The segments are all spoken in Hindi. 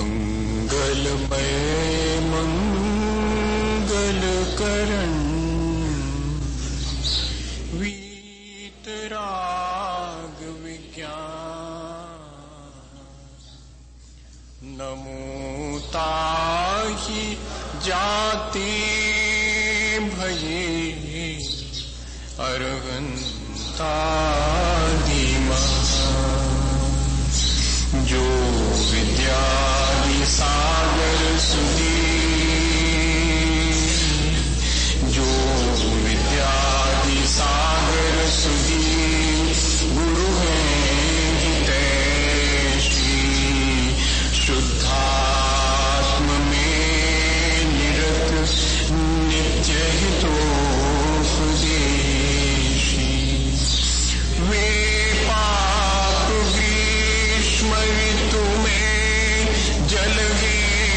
मंगलमय मंगलकरण वीतराग विज्ञान नमो ताहि जाति भये अरहंतादिमः जो विद्यादि सागर सुधी जो विद्यादि सागर सुधी गुरु हैं हितैषी शुद्धात्म में निरत नित्य हितोपदेशी वे पाप ग्रीष्म ऋतु में जल गे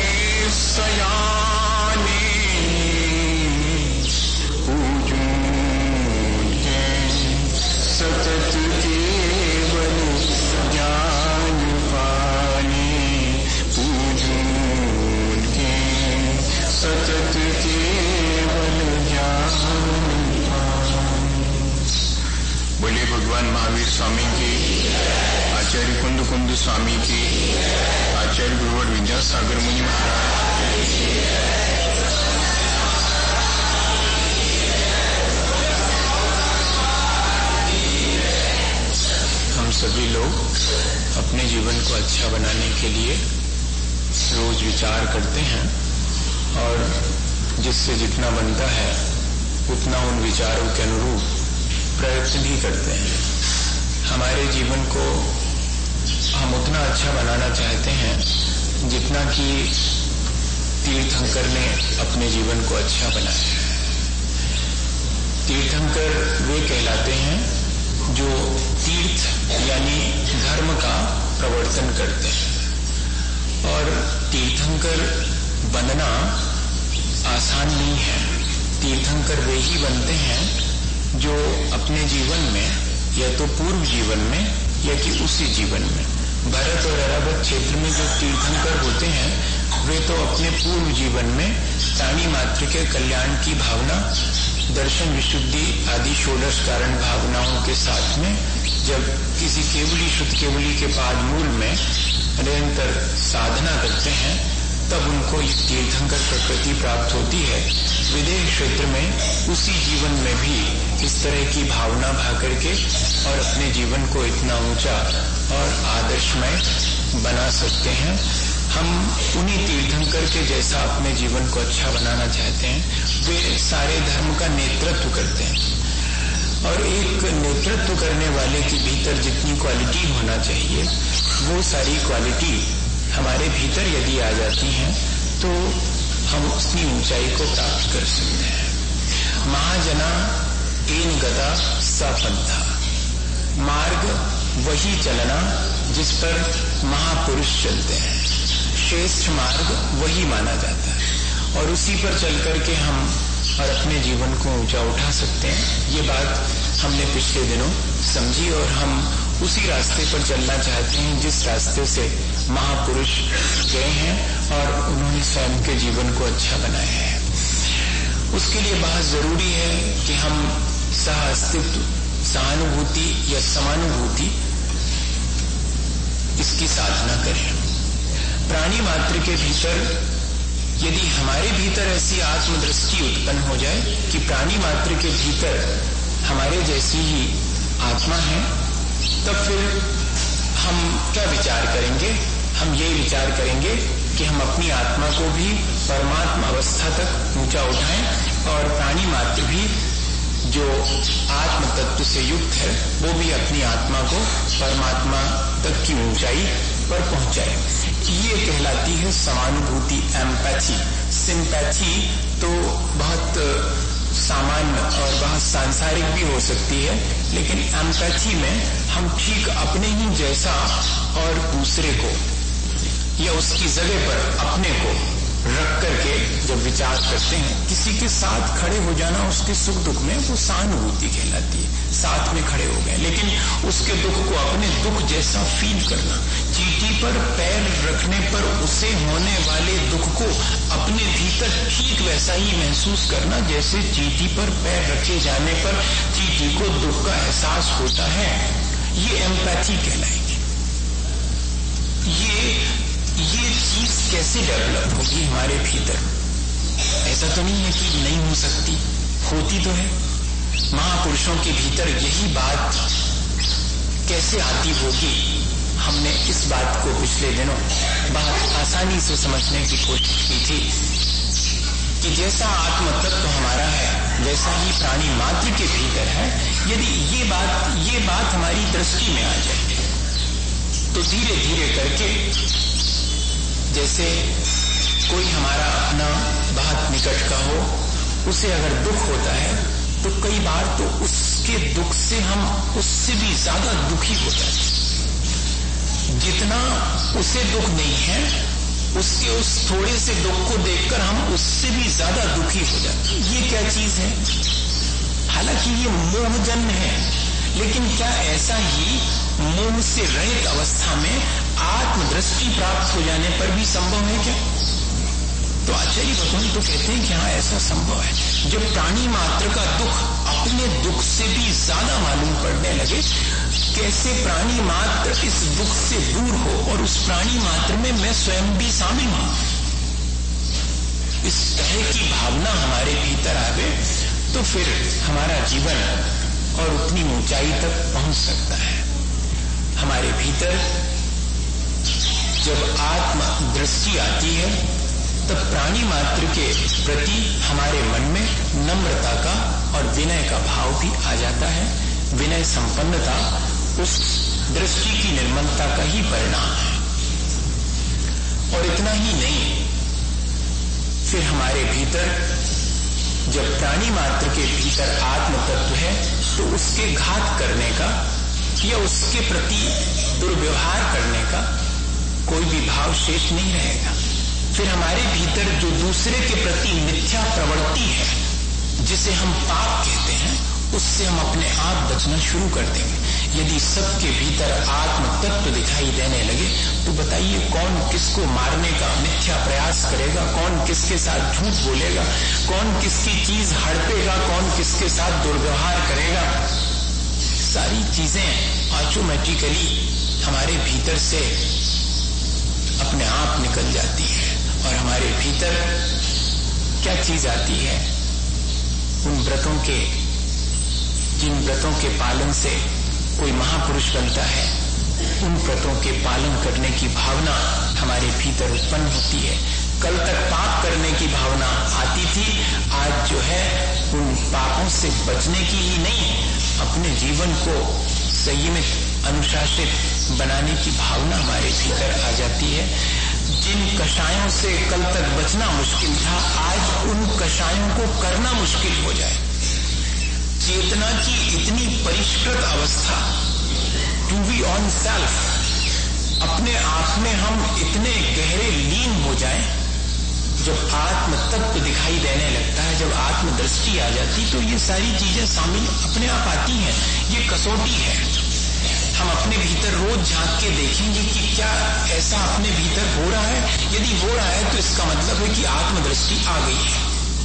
सयाने पूजूं के सतत केवल ज्ञान पाने पूजूं के सतत केवल ज्ञान पाने। बोले भगवान महावीर स्वामी की, आचार्य कुंद कुंद स्वामी की, आचार्य गुरुवर विद्यासागर मुनि महाराज। हम सभी लोग अपने जीवन को अच्छा बनाने के लिए रोज विचार करते हैं और जिससे जितना बनता है उतना उन विचारों के अनुरूप प्रयत्न भी करते हैं। हमारे जीवन को हम उतना अच्छा बनाना चाहते हैं जितना कि तीर्थंकर ने अपने जीवन को अच्छा बनाया है। तीर्थंकर वे कहलाते हैं जो तीर्थ यानी धर्म का प्रवर्तन करते हैं। और तीर्थंकर बनना आसान नहीं है। तीर्थंकर वे ही बनते हैं जो अपने जीवन में या तो पूर्व जीवन में या कि उसी जीवन में, भरत और अरावत क्षेत्र में जो तीर्थंकर होते हैं वे तो अपने पूर्व जीवन में प्राणी मात्र के कल्याण की भावना, दर्शन विशुद्धि आदि षोडश कारण भावनाओं के साथ में जब किसी केवली शुद्ध केवली के पाद मूल में निरंतर साधना करते हैं तब उनको तीर्थंकर प्रकृति प्राप्त होती है। विदेह क्षेत्र में उसी जीवन में भी इस तरह की भावना भा करके और अपने जीवन को इतना ऊंचा और आदर्शमय बना सकते हैं। हम उन्हीं तीर्थंकर के जैसा अपने जीवन को अच्छा बनाना चाहते हैं। वे सारे धर्म का नेतृत्व करते हैं और एक नेतृत्व करने वाले के भीतर जितनी क्वालिटी होना चाहिए वो सारी क्वालिटी हमारे भीतर यदि आ जाती हैं तो हम उतनी ऊंचाई को प्राप्त कर सकते हैं। महाजना एन गदा सपंथा, मार्ग वही चलना जिस पर महापुरुष चलते हैं। श्रेष्ठ मार्ग वही माना जाता है और उसी पर चल करके हम और अपने जीवन को ऊंचा उठा सकते हैं। ये बात हमने पिछले दिनों समझी और हम उसी रास्ते पर चलना चाहते हैं जिस रास्ते से महापुरुष गए हैं और उन्होंने स्वयं के जीवन को अच्छा बनाया है। उसके लिए बहुत जरूरी है कि हम सह अस्तित्व, सहानुभूति या समानुभूति इसकी साधना करें। प्राणी मात्र के भीतर यदि हमारे भीतर ऐसी आत्मदृष्टि उत्पन्न हो जाए कि प्राणी मात्र के भीतर हमारे जैसी ही आत्मा है, तब फिर हम क्या विचार करेंगे? हम ये विचार करेंगे कि हम अपनी आत्मा को भी परमात्मा अवस्था तक ऊंचा उठाएं और प्राणी मात्र भी जो आत्म तत्व से युक्त है वो भी अपनी आत्मा को परमात्मा तक की ऊंचाई पर पहुंचाए। ये कहलाती है समानुभूति, एम्पैथी। सिंपैथी तो बहुत सामान्य और बहुत सांसारिक भी हो सकती है, लेकिन एम्पैथी में हम ठीक अपने ही जैसा और दूसरे को या उसकी जगह पर अपने को रख करके जब विचार करते हैं, किसी के साथ खड़े हो जाना उसके सुख दुख में, वो सहानुभूति कहलाती है। साथ में खड़े हो गए, लेकिन उसके दुख को अपने दुख जैसा फील करना, चींटी पर पैर रखने पर उसे होने वाले दुख को अपने भीतर ठीक वैसा ही महसूस करना जैसे चींटी पर पैर रखे जाने पर चींटी को दुख का एहसास होता है, ये एम्पैथी कहलाएगी। ये चीज कैसे डेवलप होगी हमारे भीतर? ऐसा तो नहीं है कि नहीं हो सकती, होती तो है। महापुरुषों के भीतर यही बात कैसे आती होगी, हमने इस बात को पिछले दिनों बहुत आसानी से समझने की कोशिश की थी कि जैसा आत्म तत्व हमारा है वैसा ही प्राणी मात्र के भीतर है। यदि ये बात हमारी दृष्टि में आ जाए तो धीरे धीरे करके, जैसे कोई हमारा अपना बहुत निकट का हो, उसे अगर दुख होता है तो कई बार तो उसके दुख से हम उससे भी ज्यादा दुखी हो जाते हैं। जितना उसे दुख नहीं है, उसके उस थोड़े से दुख को देखकर हम उससे भी ज्यादा दुखी हो जाते हैं। ये क्या चीज है? हालांकि ये मोहजन्य है, लेकिन क्या ऐसा ही मोह से रहित अवस्था में आत्मदृष्टि प्राप्त हो जाने पर भी संभव है क्या? तो आचार्य भगवान तो कहते हैं कि हाँ, ऐसा संभव है। जब प्राणी मात्र का दुख अपने दुख से भी ज्यादा मालूम पड़ने लगे, कैसे प्राणी मात्र इस दुख से दूर हो और उस प्राणी मात्र में मैं स्वयं भी शामिल हूं, इस तरह की भावना हमारे भीतर आवे तो फिर हमारा जीवन और उतनी ऊंचाई तक पहुंच सकता है। हमारे भीतर जब आत्म दृष्टि आती है तब प्राणी मात्र के प्रति हमारे मन में नम्रता का और विनय का भाव भी आ जाता है। विनय संपन्नता उस दृष्टि की निर्मलता का ही परिणाम है। और इतना ही नहीं, फिर हमारे भीतर जब प्राणी मात्र के भीतर आत्म तत्व है तो उसके घात करने का या उसके प्रति दुर्व्यवहार करने का कोई भी भाव शेष नहीं रहेगा। फिर हमारे भीतर जो दूसरे के प्रति मिथ्या प्रवृत्ति है, जिसे हम पाप कहते हैं, उससे हम अपने आप बचना शुरू कर देंगे। यदि सबके भीतर आत्म तत्व दिखाई देने लगे तो बताइए कौन किसको मारने का मिथ्या प्रयास करेगा, कौन किसके साथ झूठ बोलेगा, कौन किसकी चीज हड़पेगा, कौन किसके साथ दुर्व्यवहार करेगा। सारी चीजें ऑटोमेटिकली हमारे भीतर से अपने आप निकल जाती है। और हमारे भीतर क्या चीज आती है? उन व्रतों के, जिन व्रतों के पालन से कोई महापुरुष बनता है, उन व्रतों के पालन करने की भावना हमारे भीतर उत्पन्न होती है। कल तक पाप करने की भावना आती थी, आज जो है उन पापों से बचने की ही नहीं, अपने जीवन को संयमित अनुशासित बनाने की भावना हमारे भीतर आ जाती है। जिन कषायों से कल तक बचना मुश्किल था, आज उन कषायों को करना मुश्किल हो जाए। चेतना की इतनी परिष्कृत अवस्था, टू बी ऑन सेल्फ, अपने आप में हम इतने गहरे लीन हो जाएं, जब आत्म तत्व दिखाई देने लगता है, जब आत्म दृष्टि आ जाती तो ये सारी चीजें शामिल अपने आप आती हैं। ये कसौटी है। हम अपने भीतर रोज झांक के देखेंगे कि क्या ऐसा अपने भीतर हो रहा है। यदि हो रहा है तो इसका मतलब है कि आत्मदृष्टि आ गई है।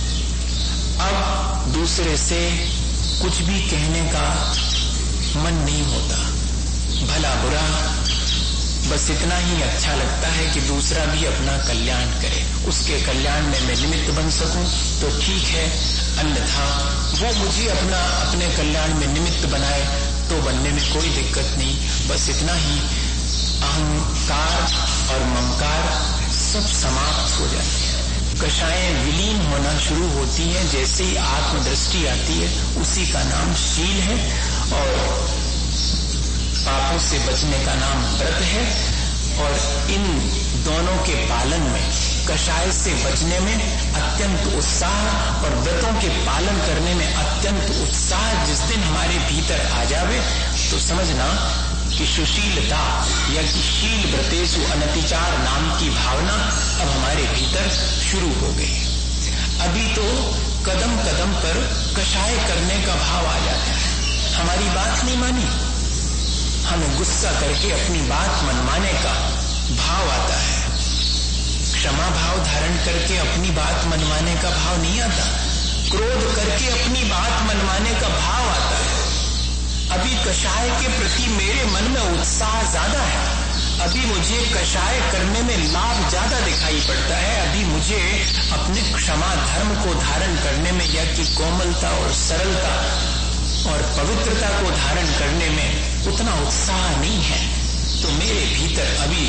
अब दूसरे से कुछ भी कहने का मन नहीं होता, भला बुरा बस इतना ही अच्छा लगता है कि दूसरा भी अपना कल्याण करे, उसके कल्याण में मैं निमित्त बन सकूं तो ठीक है, अन्यथा वो मुझे अपने कल्याण में निमित्त बनाए तो बनने में कोई दिक्कत नहीं। बस इतना ही अहंकार और ममकार सब समाप्त हो जाते हैं। कषायें विलीन होना शुरू होती हैं जैसे ही आत्मदृष्टि आती है। उसी का नाम शील है और पापों से बचने का नाम व्रत है। और इन दोनों के पालन में, कषाय से बचने में अत्यंत उत्साह और व्रतों के पालन करने में अत्यंत उत्साह जिस दिन हमारे भीतर आ जावे तो समझना कि सुशीलता या कि शील व्रतेषु अनतिचार नाम की भावना अब हमारे भीतर शुरू हो गई। अभी तो कदम कदम पर कषाय करने का भाव आ जाता है। हमारी बात नहीं मानी, हमें गुस्सा करके अपनी बात मनवाने का भाव आता है। क्षमा भाव धारण करके अपनी बात मनवाने का भाव नहीं आता, क्रोध करके अपनी बात मनवाने का भाव आता है। अभी कषाय के प्रति मेरे मन में उत्साह ज्यादा है, अभी मुझे कषाय करने में लाभ ज्यादा दिखाई पड़ता है। अभी मुझे अपने क्षमा धर्म को धारण करने में या कि कोमलता और सरलता और पवित्रता को धारण करने में उतना उत्साह नहीं है। तो मेरे भीतर अभी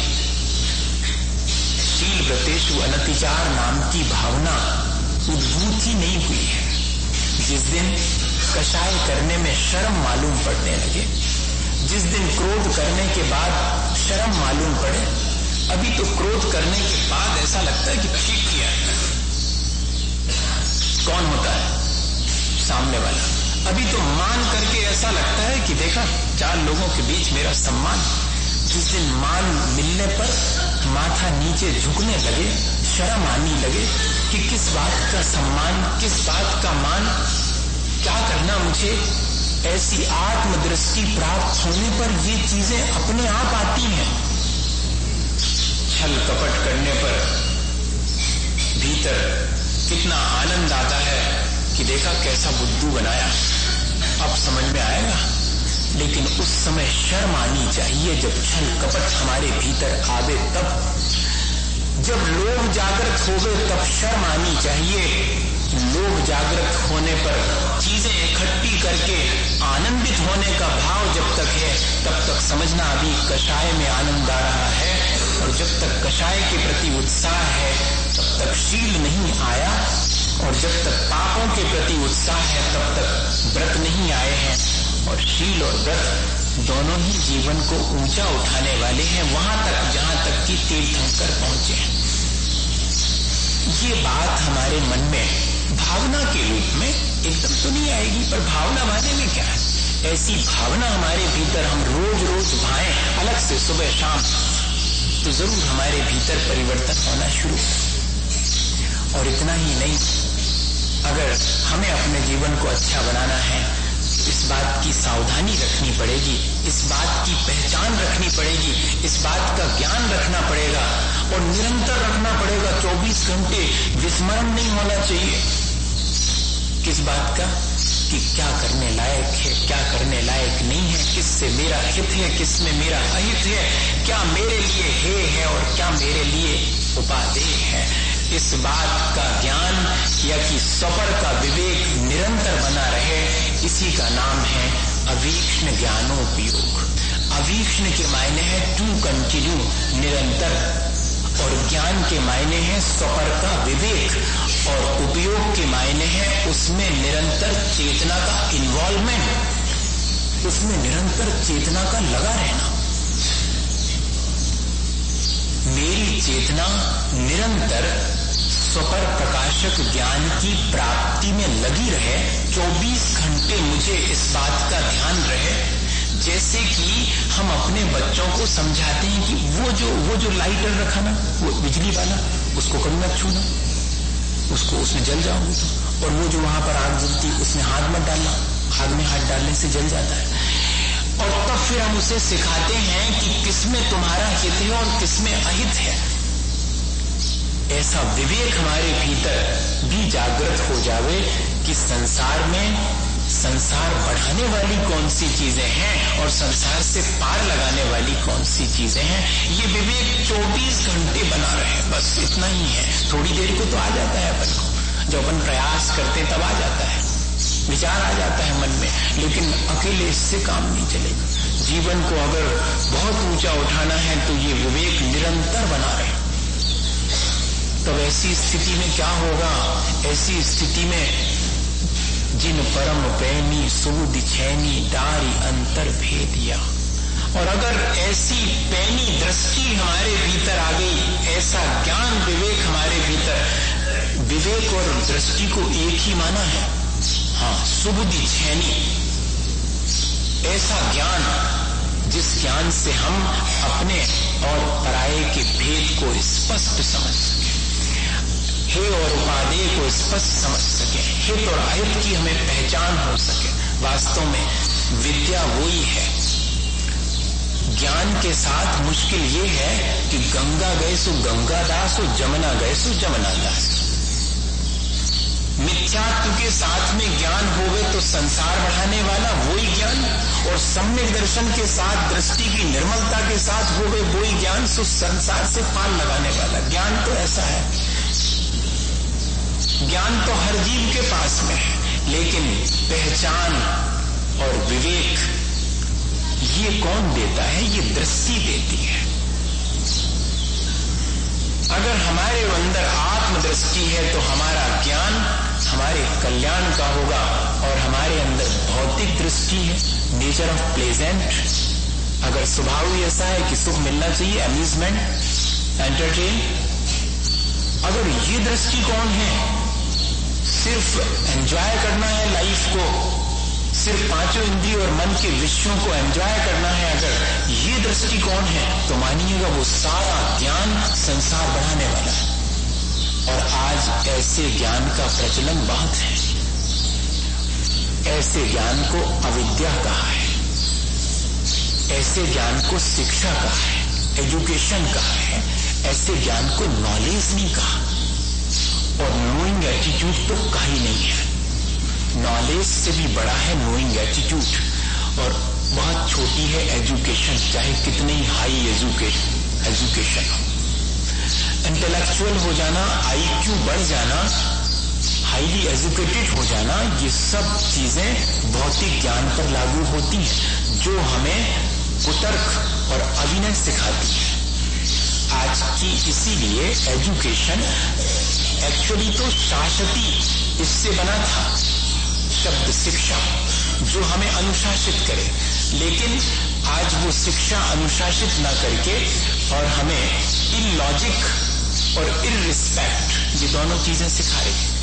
शील व्रतेषु अनतिचार नाम की भावना उद्भूत ही नहीं हुई है। जिस दिन कषाय करने में शर्म मालूम पड़ने लगे, जिस दिन क्रोध करने के बाद शर्म मालूम पड़े, अभी तो क्रोध करने के बाद ऐसा लगता है कि ठीक किया है। कौन होता है? सामने वाला। अभी तो मान करके ऐसा लगता है कि देखा 4 लोगों के बीच मेरा सम्मान। जिस दिन मान मिलने पर माथा नीचे झुकने लगे, शर्म आने लगे कि किस बात का सम्मान, किस बात का मान, क्या करना मुझे। ऐसी आत्मदृष्टि प्राप्त होने पर ये चीजें अपने आप आती हैं। छल कपट करने पर भीतर कितना आनंद आता है कि देखा कैसा बुद्धू बनाया, अब समझ में आएगा। लेकिन उस समय शर्म आनी चाहिए जब छल कपट हमारे भीतर आवे तब। जब लोभ जागृत होवे तब शर्म आनी चाहिए। लोभ जागृत होने पर चीजें इकट्ठी करके आनंदित होने का भाव जब तक है तब तक समझना अभी कषाय में आनंद आ रहा है। और जब तक कषाय के प्रति उत्साह है तब तक शील नहीं आया, और जब तक पापों के प्रति उत्साह है तब तक व्रत नहीं आए हैं। और शील और व्रत दोनों ही जीवन को ऊंचा उठाने वाले हैं, वहां तक जहां तक कि तीर्थंकर पहुंचे हैं। ये बात हमारे मन में भावना के रूप में एकदम तो नहीं आएगी, पर भावना माने में क्या है, ऐसी भावना हमारे भीतर हम रोज रोज भाएं अलग से सुबह शाम, तो जरूर हमारे भीतर परिवर्तन होना शुरू। और इतना ही नहीं, अगर हमें अपने जीवन को अच्छा बनाना है तो इस बात की सावधानी रखनी पड़ेगी, इस बात की पहचान रखनी पड़ेगी, इस बात का ज्ञान रखना पड़ेगा और निरंतर रखना पड़ेगा। 24 घंटे विस्मरण नहीं होना चाहिए। किस बात का? कि क्या करने लायक है, क्या करने लायक नहीं है, किससे मेरा हित है, किसमें मेरा अहित है, क्या मेरे लिए है और क्या मेरे लिए उपादेय है। इस बात का ज्ञान या कि स्वपर का विवेक निरंतर बना रहे, इसी का नाम है अवीक्ष्ण ज्ञानोपयोग। अवीक्ष्ण के मायने है टू कंटिन्यू, निरंतर, और ज्ञान के मायने है स्वपर का विवेक, और उपयोग के मायने है उसमें निरंतर चेतना का इन्वॉल्वमेंट, उसमें निरंतर चेतना का लगा रहना। मेरी चेतना निरंतर स्वपर प्रकाशक ज्ञान की प्राप्ति में लगी रहे, 24 घंटे मुझे इस बात का ध्यान रहे। जैसे कि हम अपने बच्चों को समझाते हैं कि वो जो लाइटर रखा ना, वो बिजली वाला, उसको कभी मत छूना, उसको उसमें जल जाओगे तुम। और वो जो वहां पर आग जलती, उसमें हाथ मत डालना, आग में हाथ डालने से जल जाता है। और तब फिर हम उसे सिखाते हैं कि किसमें तुम्हारा हित है और किसमें अहित है। ऐसा विवेक हमारे भीतर भी जागृत हो जावे कि संसार में संसार बढ़ाने वाली कौन सी चीजें हैं और संसार से पार लगाने वाली कौन सी चीजें हैं। ये विवेक 24 घंटे बना रहे, बस इतना ही है। थोड़ी देर को तो आ जाता है अपन को, जब अपन प्रयास करते हैं तब आ जाता है, विचार आ जाता है मन में, लेकिन अकेले इससे काम नहीं चलेगा। जीवन को अगर बहुत ऊंचा उठाना है तो ये विवेक निरंतर बना रहे। तब ऐसी स्थिति में क्या होगा? ऐसी स्थिति में जिन परम पैनी सुबुद्धि छैनी डारी अंतर भेदिया। और अगर ऐसी पैनी दृष्टि हमारे भीतर आ गई, ऐसा ज्ञान विवेक हमारे भीतर, विवेक और दृष्टि को एक ही माना है। हाँ, सुबुद्धि छैनी, ऐसा ज्ञान जिस ज्ञान से हम अपने और पराये के भेद को स्पष्ट समझ सके, हे और उपादेय को स्पष्ट समझ सके, हित और अहित की हमें पहचान हो सके। वास्तव में विद्या वही है। ज्ञान के साथ मुश्किल ये है कि गंगा गए सो गंगादास और जमुना गए सो जमुनादास। मिथ्यात्व के साथ में ज्ञान हो गए तो संसार बढ़ाने वाला वही ज्ञान, और सम्यक दर्शन के साथ दृष्टि की निर्मलता के साथ हो गए वही ज्ञान, सो संसार से पार लगाने वाला ज्ञान। तो ऐसा है, ज्ञान तो हर जीव के पास में है, लेकिन पहचान और विवेक ये कौन देता है? ये दृष्टि देती है। अगर हमारे अंदर आत्मदृष्टि है तो हमारा ज्ञान हमारे कल्याण का होगा, और हमारे अंदर भौतिक दृष्टि है, नेचर ऑफ प्लेजेंट, अगर स्वभाव ही ऐसा है कि सुख मिलना चाहिए, अम्यूजमेंट, एंटरटेन, अगर ये दृष्टिकोण है, सिर्फ एंजॉय करना है लाइफ को, सिर्फ पांचों इंद्रिय और मन के विषयों को एंजॉय करना है, अगर ये दृष्टिकोण है तो मानिएगा वो सारा ज्ञान संसार बढ़ाने वाला है। और आज ऐसे ज्ञान का प्रचलन बहुत है। ऐसे ज्ञान को अविद्या कहा है, ऐसे ज्ञान को शिक्षा कहा है, एजुकेशन कहा है, ऐसे ज्ञान को नॉलेज नहीं कहा, और नोइंग एटीट्यूड तो कहा ही नहीं है। नॉलेज से भी बड़ा है नोइंग एटीट्यूड, और बहुत छोटी है एजुकेशन, चाहे कितनी हाई एजुकेशन हो। इंटेलेक्चुअल हो जाना, आईक्यू बढ़ जाना, हाईली एजुकेटेड हो जाना, ये सब चीजें भौतिक ज्ञान पर लागू होती हैं, जो हमें कुतर्क और अभिनय सिखाती है। आज की इसीलिए एजुकेशन एक्चुअली तो शाश्वती इससे बना था, शब्द शिक्षा, जो हमें अनुशासित करे, लेकिन आज वो शिक्षा अनुशासित ना करके और हमें इलॉजिक और इररिस्पेक्ट, ये दोनों चीजें सिखा रही है।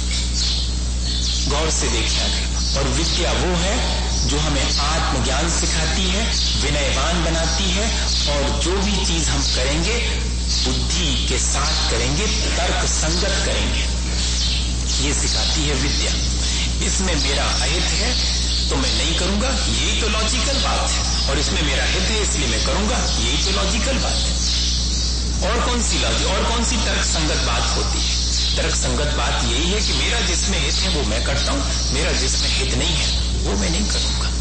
गौर से देखिए अगर, और विद्या वो है जो हमें आत्मज्ञान सिखाती है, विनयवान बनाती है, और जो भी चीज हम करेंगे बुद्धि के साथ करेंगे, तर्क संगत करेंगे, ये सिखाती है विद्या। इसमें मेरा अहित है तो मैं नहीं करूंगा, यही तो लॉजिकल बात है, और इसमें मेरा हित है इसलिए मैं करूंगा, यही तो लॉजिकल बात है। और कौन सी तर्क संगत बात होती है? तर्क संगत बात यही है कि मेरा जिसमें हित है वो मैं करता हूं, मेरा जिसमें हित नहीं है वो मैं नहीं करूंगा।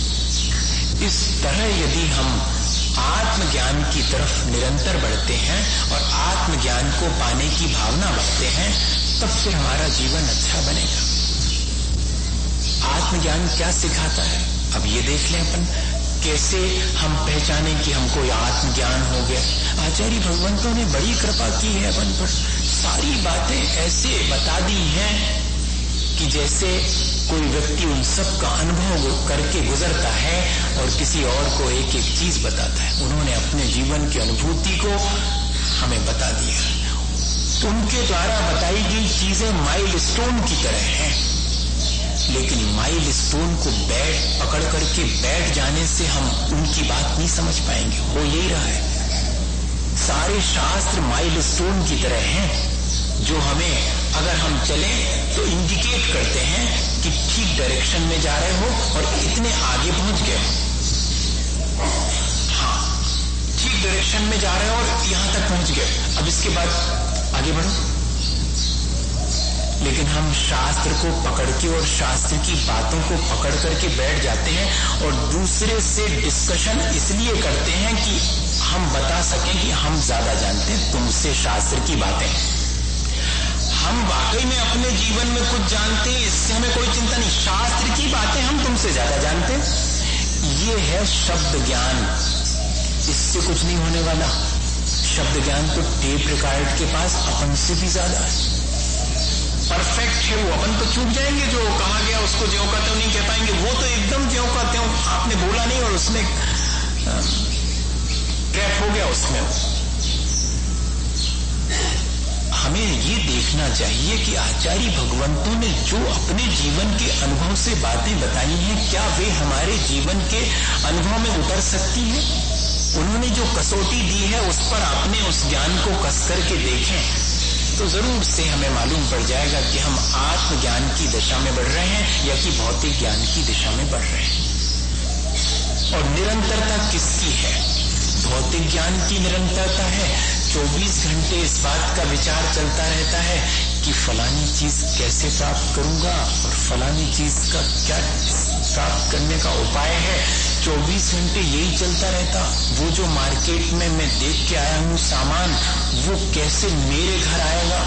इस तरह यदि हम आत्मज्ञान की तरफ निरंतर बढ़ते हैं और आत्मज्ञान को पाने की भावना रखते हैं, तब फिर हमारा जीवन अच्छा बनेगा। आत्मज्ञान क्या सिखाता है? अब ये देख लें अपन कैसे हम पहचाने कि हमको आत्मज्ञान हो गया। आचार्य भगवंतों ने बड़ी कृपा की है अपन पर, सारी बातें ऐसे बता दी हैं कि जैसे कोई व्यक्ति उन सब का अनुभव करके गुजरता है और किसी और को एक एक चीज बताता है। उन्होंने अपने जीवन की अनुभूति को हमें बता दिया। उनके द्वारा बताई गई चीजें माइलस्टोन की तरह हैं, लेकिन माइलस्टोन को पकड़ करके बैठ जाने से हम उनकी बात नहीं समझ पाएंगे। वो यही रहा है, सारे शास्त्र माइलस्टोन की तरह हैं, जो हमें अगर हम चलें तो इंडिकेट करते हैं कि ठीक डायरेक्शन में जा रहे हो और इतने आगे पहुंच गए हो। हाँ, ठीक डायरेक्शन में जा रहे हो और यहां तक पहुंच गए, अब इसके बाद आगे बढ़ो। लेकिन हम शास्त्र को पकड़ के और शास्त्र की बातों को पकड़ करके बैठ जाते हैं और दूसरे से डिस्कशन इसलिए करते हैं कि हम बता सकें कि हम ज्यादा जानते हैं तुमसे शास्त्र की बातें। हम वाकई में अपने जीवन में कुछ जानते हैं, इससे हमें कोई चिंता नहीं। शास्त्र की बातें हम तुमसे ज्यादा जानते हैं, ये है शब्द ज्ञान। इससे कुछ नहीं होने वाला। शब्द ज्ञान तो टेप रिकॉर्ड के पास अपन से भी ज्यादा है, परफेक्ट है वो। अपन तो चूक जाएंगे, जो कहा गया उसको ज्यों का त्यों नहीं कह पाएंगे, वो तो एकदम ज्यों का त्यों आपने बोला नहीं और उसमें ट्रैप हो गया उसमें। हमें ये देखना चाहिए कि आचार्य भगवंतों ने जो अपने जीवन के अनुभव से बातें बताई हैं, क्या वे हमारे जीवन के अनुभव में उतर सकती हैं? उन्होंने जो कसौटी दी है उस पर अपने उस ज्ञान को कस करके देखें तो जरूर से हमें मालूम पड़ जाएगा कि हम आत्मज्ञान की दिशा में बढ़ रहे हैं या कि भौतिक ज्ञान की दिशा में बढ़ रहे हैं। और निरंतरता किसकी है? भौतिक ज्ञान की निरंतरता है। 24 घंटे इस बात का विचार चलता रहता है कि फलानी चीज कैसे प्राप्त करूंगा और फलानी चीज का क्या प्राप्त करने का उपाय है। 24 घंटे यही चलता रहता। वो जो मार्केट में मैं देख के आया हूं सामान, वो कैसे मेरे घर आएगा,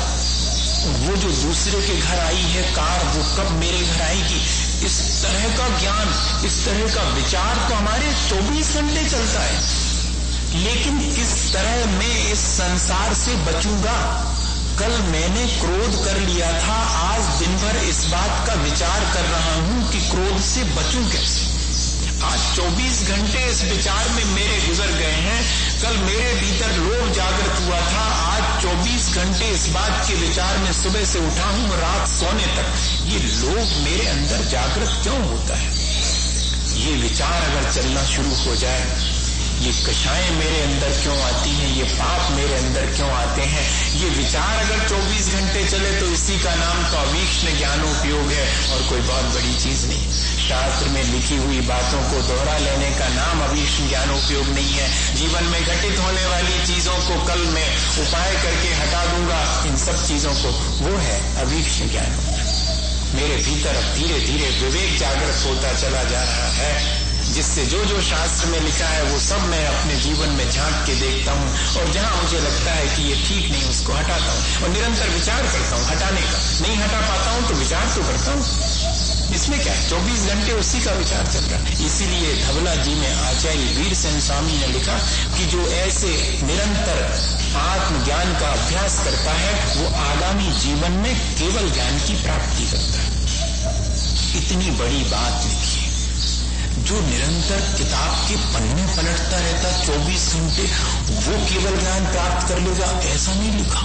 वो जो दूसरे के घर आई है कार, वो कब मेरे घर आएगी। इस तरह का ज्ञान, इस तरह का विचार तो हमारे 24 घंटे चलता है। लेकिन किस तरह मैं इस संसार से बचूंगा? कल मैंने क्रोध कर लिया था, आज दिन भर इस बात का विचार कर रहा हूं कि क्रोध से बचूं कैसे। आज 24 घंटे इस विचार में मेरे गुजर गए हैं। कल मेरे भीतर लोभ जागृत हुआ था, आज 24 घंटे इस बात के विचार में सुबह से उठा हूं रात सोने तक। ये लोभ मेरे अंदर जागृत क्यों होता है? ये विचार अगर चलना शुरू हो जाए, ये कषाएं मेरे अंदर क्यों आती हैं, ये पाप मेरे अंदर क्यों आते हैं, ये विचार अगर 24 घंटे चले तो इसी का नाम तो अवीक्ष्ण ज्ञानोपयोग है और कोई बहुत बड़ी चीज नहीं। शास्त्र में लिखी हुई बातों को दोहरा लेने का नाम अवीक्ष्ण ज्ञानोपयोग नहीं है। जीवन में घटित होने वाली चीजों को कल मैं उपाय करके हटा दूंगा, इन सब चीजों को, वो है अवीक्ष्ण ज्ञान। मेरे भीतर अब धीरे धीरे विवेक जागृत होता चला जा रहा है, जिससे जो जो शास्त्र में लिखा है वो सब मैं अपने जीवन में झांक के देखता हूँ और जहां मुझे लगता है कि ये ठीक नहीं उसको हटाता हूँ और निरंतर विचार करता हूँ हटाने का। नहीं हटा पाता हूँ तो विचार तो करता हूँ। इसमें क्या है, 24 घंटे उसी का विचार चल रहा है। इसीलिए धवला जी में आचार्य वीरसेन स्वामी ने लिखा कि जो ऐसे निरंतर आत्मज्ञान का अभ्यास करता है वो आगामी जीवन में केवल ज्ञान की प्राप्ति करता है। इतनी बड़ी बात लिखी। जो निरंतर किताब के पन्ने पलटता रहता 24 घंटे, वो केवल ज्ञान प्राप्त कर लेगा, ऐसा नहीं लिखा।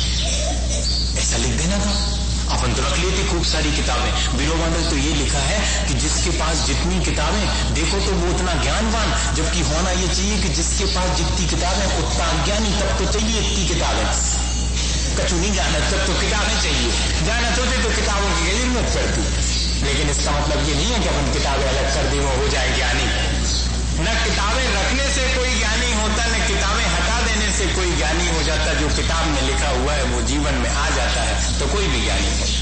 ऐसा लिख देना था, अपन तो रख लेते खूब सारी किताबें। विनोबांडल तो ये लिखा है कि जिसके पास जितनी किताबें देखो तो वो उतना ज्ञानवान, जबकि होना ये चाहिए कि जिसके पास जितनी किताबें उतना अज्ञानी। तब तो चाहिए इतनी किताबें, कछु नहीं जाना तब तो किताबें चाहिए, जाना होते तो किताबों की जरूरत पड़ती। लेकिन इसका मतलब ये नहीं है कि अपन किताबें अलग कर दें वो हो जाए ज्ञानी। न किताबें रखने से कोई ज्ञानी होता, न किताबें हटा देने से कोई ज्ञानी हो जाता। जो किताब में लिखा हुआ है वो जीवन में आ जाता है तो कोई भी ज्ञानी है।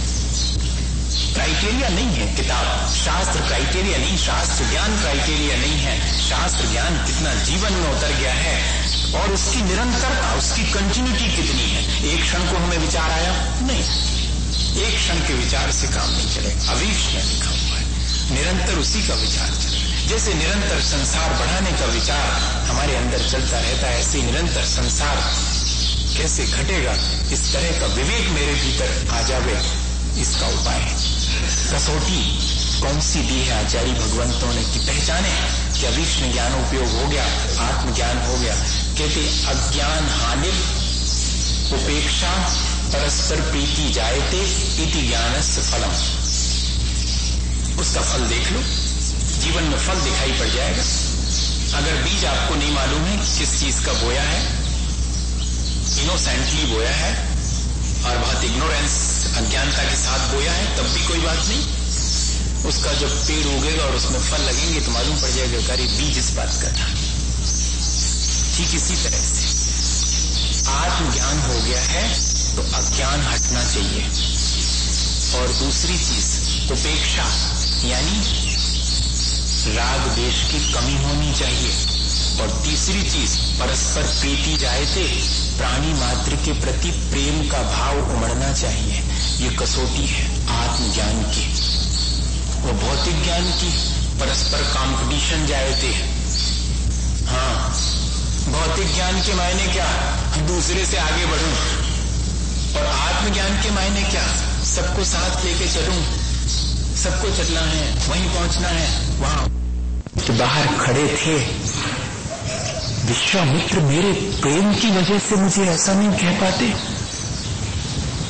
क्राइटेरिया नहीं है किताब, शास्त्र क्राइटेरिया नहीं, शास्त्र ज्ञान क्राइटेरिया नहीं है। शास्त्र ज्ञान कितना जीवन में उतर गया है और उसकी निरंतरता, उसकी कंटिन्यूटी कितनी है। एक क्षण को हमें विचार आया नहीं, एक क्षण के विचार से काम नहीं चलेगा। अवीक्ष्ण लिखा हुआ है, निरंतर उसी का विचार चले। जैसे निरंतर संसार बढ़ाने का विचार हमारे अंदर चलता रहता है, ऐसे निरंतर संसार कैसे घटेगा, इस तरह का विवेक मेरे भीतर आ जावे, इसका उपाय है। कसौटी कौन सी दी है आचार्य भगवंतों ने कि पहचाने कि अवीक्ष्ण ज्ञानोपयोग हो गया, आत्मज्ञान हो गया। कहते अज्ञान हानि उपेक्षा परस्पर प्रीति जायते इति ज्ञानस्य फलम। उसका फल देख लो, जीवन में फल दिखाई पड़ जाएगा। अगर बीज आपको नहीं मालूम है किस चीज का बोया है, इनोसेंटली बोया है और बहुत इग्नोरेंस अज्ञानता के साथ बोया है, तब भी कोई बात नहीं। उसका जब पेड़ उगेगा और उसमें फल लगेंगे तो मालूम पड़ जाएगा कि अरे बीज इस बात का था। ठीक इसी तरह से आत्मज्ञान हो गया है तो अज्ञान हटना चाहिए। और दूसरी चीज उपेक्षा, यानी राग द्वेष की कमी होनी चाहिए। और तीसरी चीज परस्पर प्रीति जायते, प्राणी मात्र के प्रति प्रेम का भाव उमड़ना चाहिए। ये कसौटी है आत्मज्ञान की। वो भौतिक ज्ञान की परस्पर कंपटीशन जायते। हाँ, भौतिक ज्ञान के मायने क्या, दूसरे से आगे बढ़ूं, और आत्मज्ञान के मायने क्या, सबको साथ लेके चलूं, सबको चलना है, वहीं पहुंचना है। वहां तो बाहर खड़े थे विश्वामित्र, मेरे प्रेम की वजह से मुझे ऐसा नहीं कह पाते,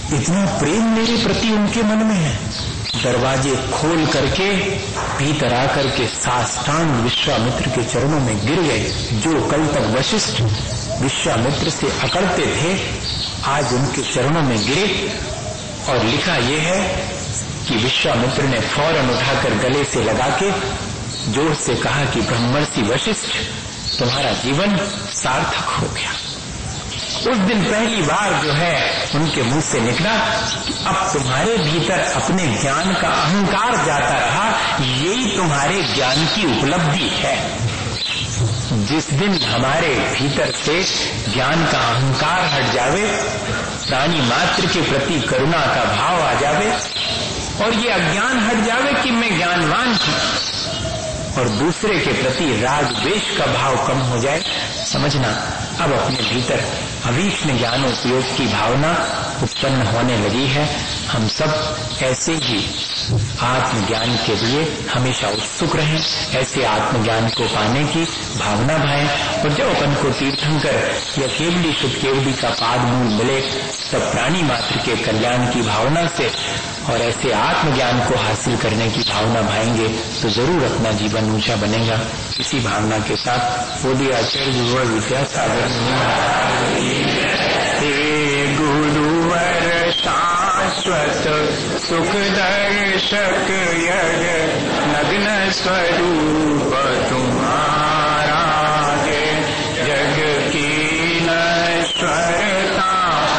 इतना प्रेम मेरे प्रति उनके मन में है। दरवाजे खोल करके भीतर आकर के साष्टांग विश्वामित्र के चरणों में गिर गए। जो कल तक वशिष्ठ विश्वामित्र से अकड़ते थे, आज उनके चरणों में गिरे। और लिखा यह है कि विश्वामित्र ने फौरन उठाकर गले से लगा के जोर से कहा कि ब्रह्मर्षि वशिष्ठ, तुम्हारा जीवन सार्थक हो गया। उस दिन पहली बार जो है उनके मुंह से निकला कि अब तुम्हारे भीतर अपने ज्ञान का अहंकार जाता रहा, यही तुम्हारे ज्ञान की उपलब्धि है। जिस दिन हमारे भीतर से ज्ञान का अहंकार हट जावे, प्राणी मात्र के प्रति करुणा का भाव आ जावे और ये अज्ञान हट जावे कि मैं ज्ञानवान हूं, और दूसरे के प्रति राग द्वेष का भाव कम हो जाए, समझना अब अपने भीतर अभीष्ण ज्ञानोपयोग की भावना उत्पन्न होने लगी है। हम सब ऐसे ही आत्मज्ञान के लिए हमेशा उत्सुक रहें, ऐसे आत्मज्ञान को पाने की भावना भाएं। और जब अपन को तीर्थंकर या केवली शुद्ध केवली का पाद मूल मिले, तब प्राणी मात्र के कल्याण की भावना से और ऐसे आत्मज्ञान को हासिल करने की भावना भाएंगे तो जरूर अपना जीवन ऊंचा बनेगा। इसी भावना के साथ बोलिए आचार्य गुरुवर विद्यासागर हे गुरुवर शाश्वत सुख दर्शक यग नग्न स्वरूप तुम्हारा है। जग की नश्वरता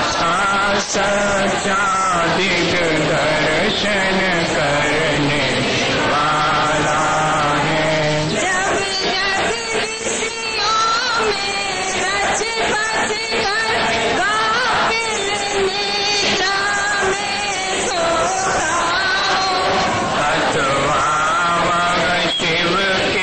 सच्चा दिग्दर्शन करने वाला है। जब जग ऋषियों में रच बच कर गाफिल निद्रा में सोता हो, अथवा वह शिव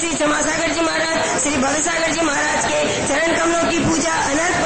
श्री क्षमासागर जी महाराज, श्री भवसागर जी महाराज के चरण कमलों की पूजा अनंत